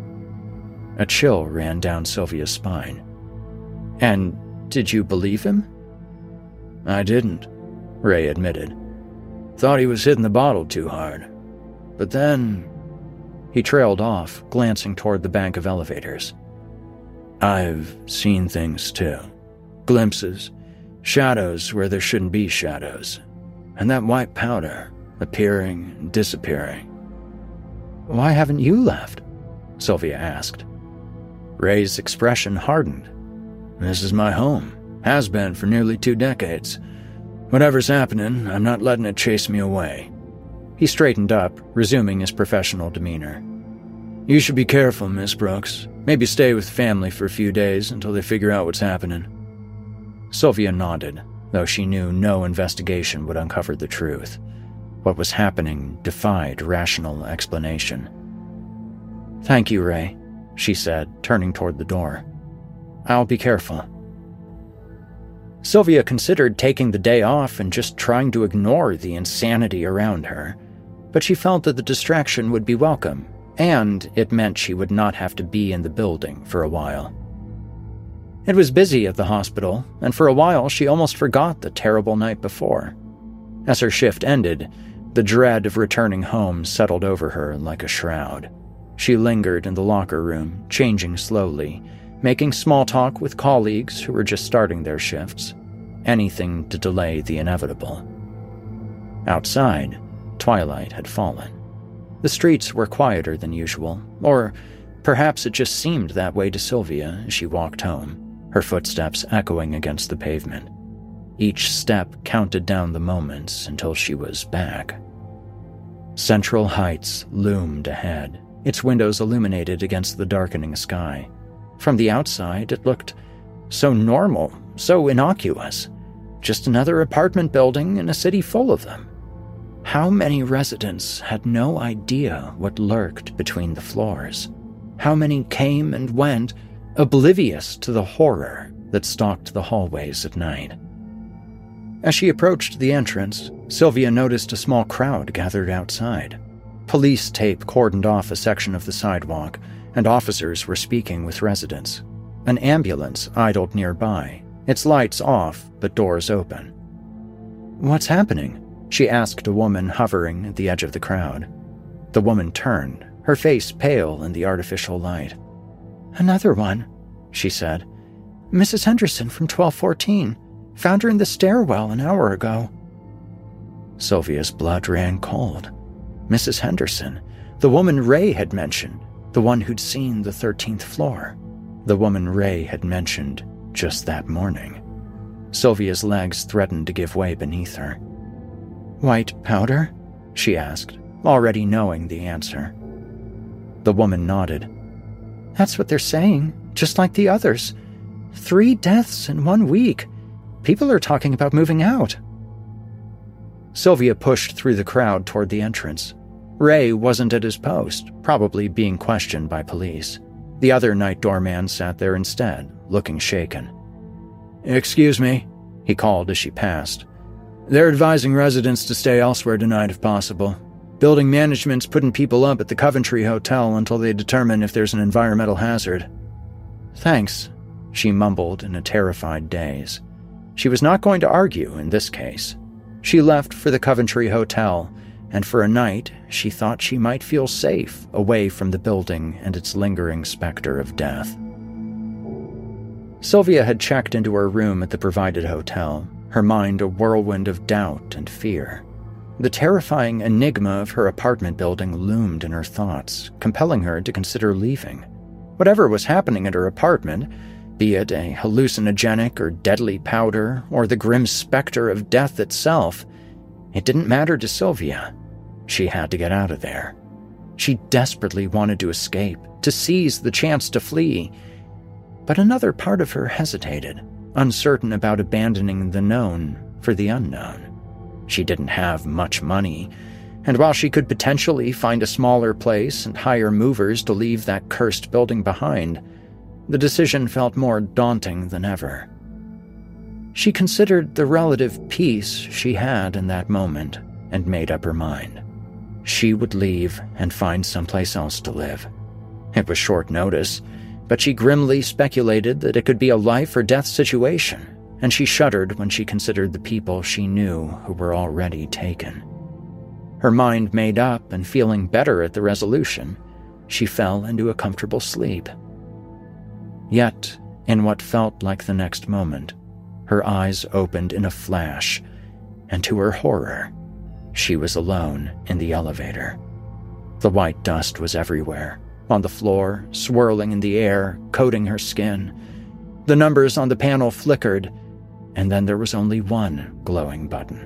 A chill ran down Sylvia's spine. "And did you believe him?" "I didn't," Ray admitted. "Thought he was hitting the bottle too hard. But then..." He trailed off, glancing toward the bank of elevators. "I've seen things too. Glimpses, shadows where there shouldn't be shadows, and that white powder appearing and disappearing." "Why haven't you left?" Sylvia asked. Ray's expression hardened. "This is my home. Has been for nearly 2 decades. Whatever's happening, I'm not letting it chase me away." He straightened up, resuming his professional demeanor. "You should be careful, Miss Brooks. Maybe stay with family for a few days until they figure out what's happening." Sylvia nodded, though she knew no investigation would uncover the truth. What was happening defied rational explanation. "Thank you, Ray," she said, turning toward the door. "I'll be careful." Sylvia considered taking the day off and just trying to ignore the insanity around her, but she felt that the distraction would be welcome, and it meant she would not have to be in the building for a while. It was busy at the hospital, and for a while she almost forgot the terrible night before. As her shift ended, The dread of returning home settled over her like a shroud. She lingered in the locker room, changing slowly, making small talk with colleagues who were just starting their shifts. Anything to delay the inevitable. Outside, twilight had fallen. The streets were quieter than usual, or perhaps it just seemed that way to Sylvia as she walked home, her footsteps echoing against the pavement. Each step counted down the moments until she was back. Central Heights loomed ahead, its windows illuminated against the darkening sky. From the outside, it looked so normal, so innocuous. Just another apartment building in a city full of them. How many residents had no idea what lurked between the floors? How many came and went, oblivious to the horror that stalked the hallways at night? As she approached the entrance, Sylvia noticed a small crowd gathered outside. Police tape cordoned off a section of the sidewalk, and officers were speaking with residents. An ambulance idled nearby, its lights off but doors open. "What's happening?" she asked a woman hovering at the edge of the crowd. The woman turned, her face pale in the artificial light. "Another one," she said. "Mrs. Henderson from 1214. Found her in the stairwell an hour ago." Sylvia's blood ran cold. Mrs. Henderson, the woman Ray had mentioned, the one who'd seen the 13th floor. The woman Ray had mentioned just that morning. Sylvia's legs threatened to give way beneath her. "White powder?" she asked, already knowing the answer. The woman nodded. "That's what they're saying, just like the others. 3 deaths in 1 week. People are talking about moving out." Sylvia pushed through the crowd toward the entrance. Ray wasn't at his post, probably being questioned by police. The other night doorman sat there instead, looking shaken. "Excuse me," he called as she passed. "They're advising residents to stay elsewhere tonight if possible. Building management's putting people up at the Coventry Hotel until they determine if there's an environmental hazard." "Thanks," she mumbled in a terrified daze. She was not going to argue in this case. She left for the Coventry Hotel, and for a night she thought she might feel safe away from the building and its lingering specter of death. Sylvia had checked into her room at the provided hotel, her mind a whirlwind of doubt and fear. The terrifying enigma of her apartment building loomed in her thoughts, compelling her to consider leaving. Whatever was happening at her apartment, be it a hallucinogenic or deadly powder, or the grim specter of death itself, it didn't matter to Sylvia. She had to get out of there. She desperately wanted to escape, to seize the chance to flee. But another part of her hesitated, uncertain about abandoning the known for the unknown. She didn't have much money, and while she could potentially find a smaller place and hire movers to leave that cursed building behind, the decision felt more daunting than ever. She considered the relative peace she had in that moment and made up her mind. She would leave and find someplace else to live. It was short notice, but she grimly speculated that it could be a life or death situation, and she shuddered when she considered the people she knew who were already taken. Her mind made up and feeling better at the resolution, she fell into a comfortable sleep. Yet, in what felt like the next moment, her eyes opened in a flash, and to her horror, she was alone in the elevator. The white dust was everywhere, on the floor, swirling in the air, coating her skin. The numbers on the panel flickered, and then there was only one glowing button.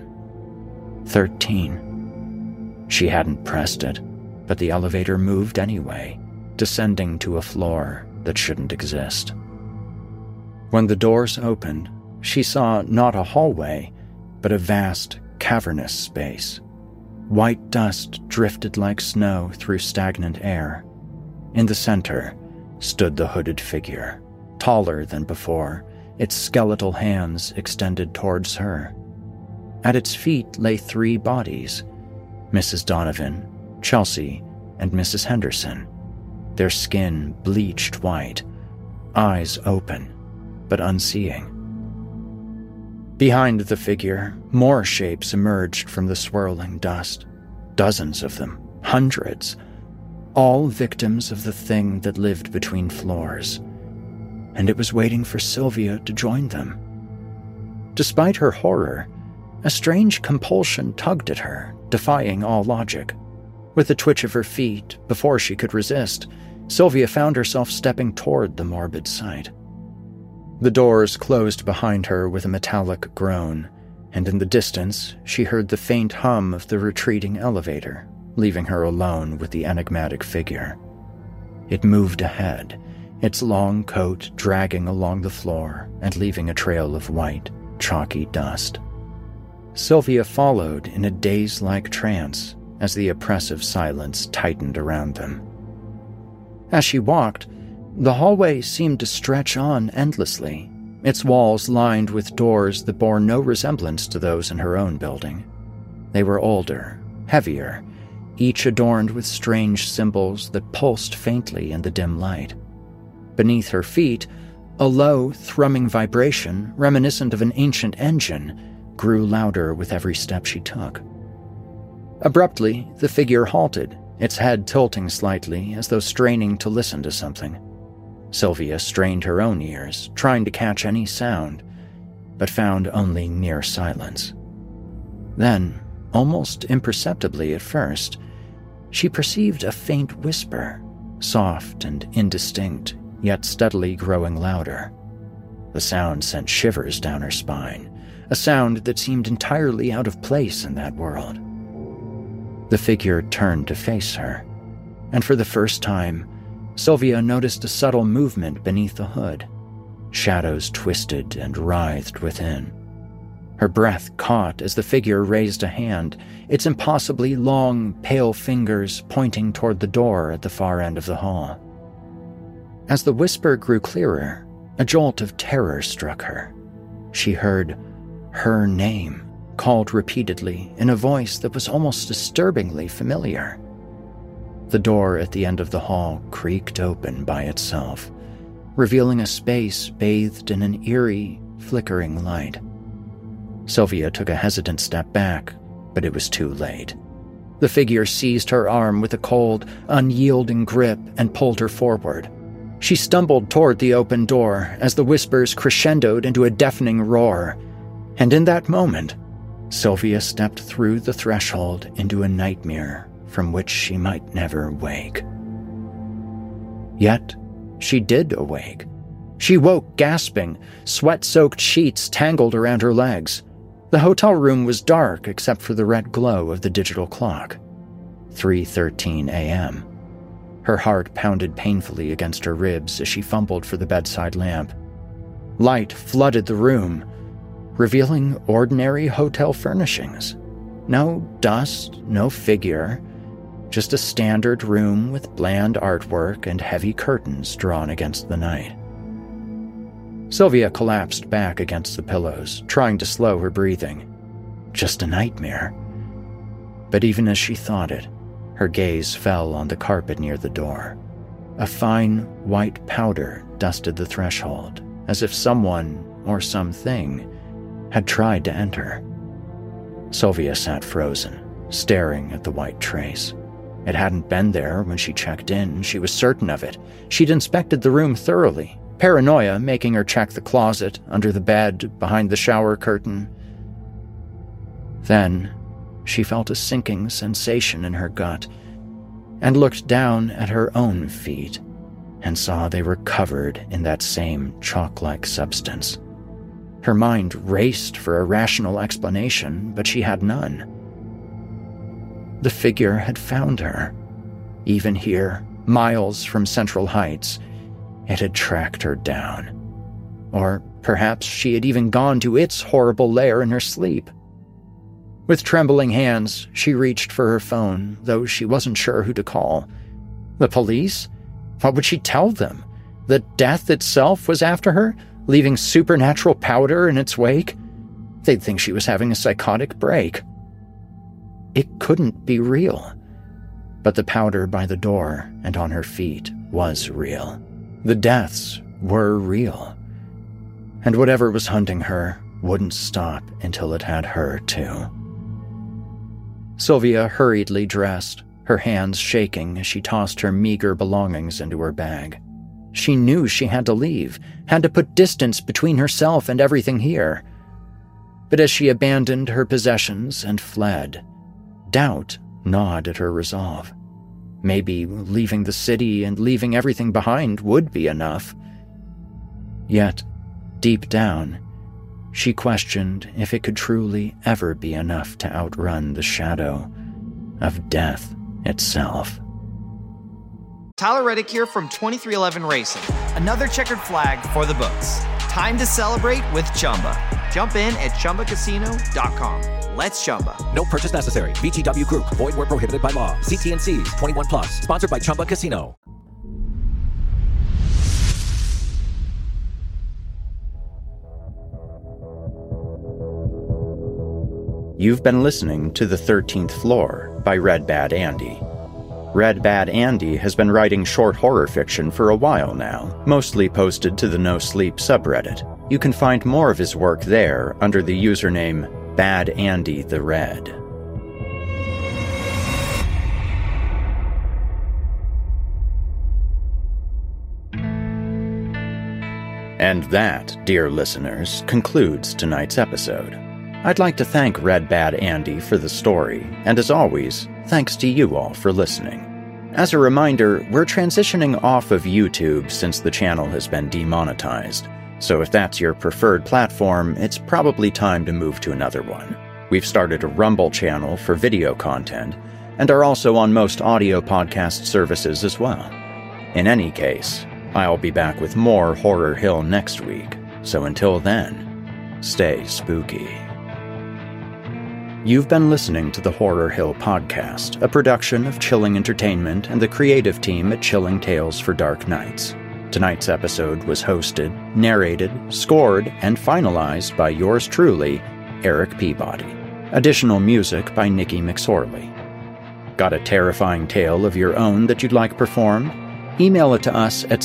13. She hadn't pressed it, but the elevator moved anyway, descending to a floor that shouldn't exist. When the doors opened, she saw not a hallway, but a vast, cavernous space. White dust drifted like snow through stagnant air. In the center stood the hooded figure, taller than before, its skeletal hands extended towards her. At its feet lay 3 bodies, Mrs. Donovan, Chelsea, and Mrs. Henderson, their skin bleached white, eyes open, but unseeing. Behind the figure, more shapes emerged from the swirling dust. Dozens of them, hundreds, all victims of the thing that lived between floors. And it was waiting for Sylvia to join them. Despite her horror, a strange compulsion tugged at her, defying all logic. With a twitch of her feet, before she could resist, Sylvia found herself stepping toward the morbid sight. The doors closed behind her with a metallic groan, and in the distance she heard the faint hum of the retreating elevator, leaving her alone with the enigmatic figure. It moved ahead, its long coat dragging along the floor and leaving a trail of white, chalky dust. Sylvia followed in a daze-like trance as the oppressive silence tightened around them. As she walked, the hallway seemed to stretch on endlessly, its walls lined with doors that bore no resemblance to those in her own building. They were older, heavier, each adorned with strange symbols that pulsed faintly in the dim light. Beneath her feet, a low, thrumming vibration, reminiscent of an ancient engine, grew louder with every step she took. Abruptly, the figure halted, its head tilting slightly as though straining to listen to something. Sylvia strained her own ears, trying to catch any sound, but found only near silence. Then, almost imperceptibly at first, she perceived a faint whisper, soft and indistinct, yet steadily growing louder. The sound sent shivers down her spine, a sound that seemed entirely out of place in that world. The figure turned to face her, and for the first time, Sylvia noticed a subtle movement beneath the hood. Shadows twisted and writhed within. Her breath caught as the figure raised a hand, its impossibly long, pale fingers pointing toward the door at the far end of the hall. As the whisper grew clearer, a jolt of terror struck her. She heard her name called repeatedly in a voice that was almost disturbingly familiar. The door at the end of the hall creaked open by itself, revealing a space bathed in an eerie, flickering light. Sylvia took a hesitant step back, but it was too late. The figure seized her arm with a cold, unyielding grip and pulled her forward. She stumbled toward the open door as the whispers crescendoed into a deafening roar, and in that moment, Sylvia stepped through the threshold into a nightmare from which she might never wake. Yet, she did awake. She woke gasping, sweat-soaked sheets tangled around her legs. The hotel room was dark except for the red glow of the digital clock. 3:13 a.m. Her heart pounded painfully against her ribs as she fumbled for the bedside lamp. Light flooded the room, revealing ordinary hotel furnishings. No dust, no figure, just a standard room with bland artwork and heavy curtains drawn against the night. Sylvia collapsed back against the pillows, trying to slow her breathing. Just a nightmare. But even as she thought it, her gaze fell on the carpet near the door. A fine, white powder dusted the threshold, as if someone, or something, had tried to enter. Sylvia sat frozen, staring at the white trace. It hadn't been there when she checked in, she was certain of it. She'd inspected the room thoroughly, paranoia making her check the closet, under the bed, behind the shower curtain. Then, she felt a sinking sensation in her gut, and looked down at her own feet, and saw they were covered in that same chalk-like substance. Her mind raced for a rational explanation, but she had none. The figure had found her. Even here, miles from Central Heights, it had tracked her down. Or perhaps she had even gone to its horrible lair in her sleep. With trembling hands, she reached for her phone, though she wasn't sure who to call. The police? What would she tell them? That death itself was after her, leaving supernatural powder in its wake? They'd think she was having a psychotic break. It couldn't be real. But the powder by the door and on her feet was real. The deaths were real. And whatever was hunting her wouldn't stop until it had her too. Sylvia hurriedly dressed, her hands shaking as she tossed her meager belongings into her bag. She knew she had to leave, had to put distance between herself and everything here. But as she abandoned her possessions and fled, doubt gnawed at her resolve. Maybe leaving the city and leaving everything behind would be enough. Yet, deep down, she questioned if it could truly ever be enough to outrun the shadow of death itself. Tyler Reddick here from 2311 Racing. Another checkered flag for the books. Time to celebrate with Chumba. Jump in at ChumbaCasino.com. Let's Chumba. No purchase necessary. VGW Group. Void where prohibited by law. See T&Cs. 21 plus. Sponsored by Chumba Casino. You've been listening to The 13th Floor by Red Bad Andy. Red Bad Andy has been writing short horror fiction for a while now, mostly posted to the No Sleep subreddit. You can find more of his work there under the username Bad Andy the Red. And that, dear listeners, concludes tonight's episode. I'd like to thank Red Bad Andy for the story, and as always, thanks to you all for listening. As a reminder, we're transitioning off of YouTube since the channel has been demonetized, so if that's your preferred platform, it's probably time to move to another one. We've started a Rumble channel for video content, and are also on most audio podcast services as well. In any case, I'll be back with more Horror Hill next week, so until then, stay spooky. You've been listening to the Horror Hill Podcast, a production of Chilling Entertainment and the creative team at Chilling Tales for Dark Nights. Tonight's episode was hosted, narrated, scored, and finalized by yours truly, Eric Peabody. Additional music by Nikki McSorley. Got a terrifying tale of your own that you'd like performed? Email it to us at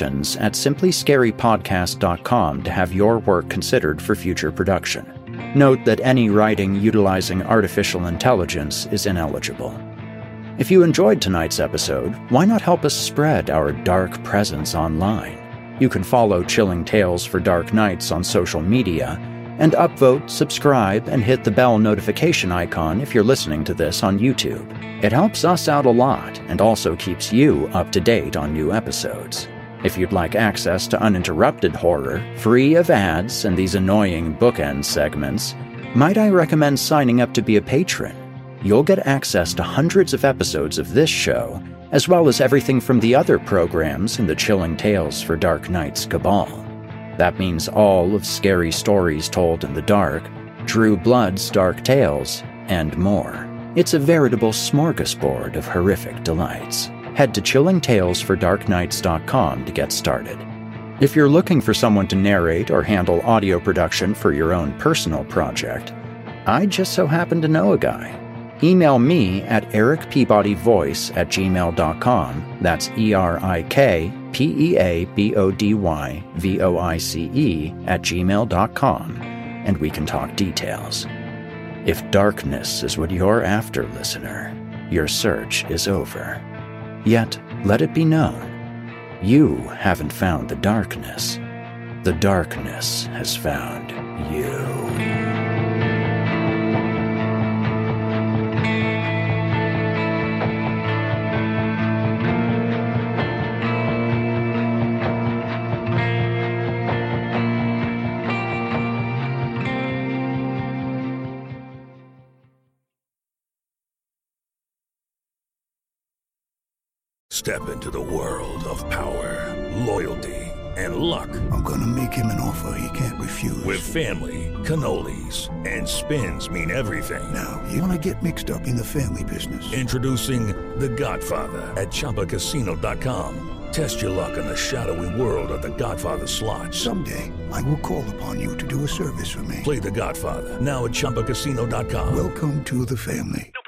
submissions@simplyscarypodcast.com to have your work considered for future production. Note that any writing utilizing artificial intelligence is ineligible. If you enjoyed tonight's episode, why not help us spread our dark presence online? You can follow Chilling Tales for Dark Nights on social media, and upvote, subscribe, and hit the bell notification icon if you're listening to this on YouTube. It helps us out a lot and also keeps you up to date on new episodes. If you'd like access to uninterrupted horror, free of ads and these annoying bookend segments, might I recommend signing up to be a patron? You'll get access to hundreds of episodes of this show, as well as everything from the other programs in the Chilling Tales for Dark Nights cabal. That means all of Scary Stories Told in the Dark, Drew Blood's Dark Tales, and more. It's a veritable smorgasbord of horrific delights. Head to chillingtalesfordarknights.com to get started. If you're looking for someone to narrate or handle audio production for your own personal project, I just so happen to know a guy. Email me at ericpeabodyvoice@gmail.com. That's ErikPeabodyvoice@gmail.com, and we can talk details. If darkness is what you're after, listener, your search is over. Yet, let it be known, you haven't found the darkness. The darkness has found you. Step into the world of power, loyalty, and luck. I'm gonna make him an offer he can't refuse. With family, cannolis, and spins mean everything. Now, you wanna get mixed up in the family business. Introducing The Godfather at ChumbaCasino.com. Test your luck in the shadowy world of The Godfather slot. Someday, I will call upon you to do a service for me. Play The Godfather now at ChumbaCasino.com. Welcome to the family.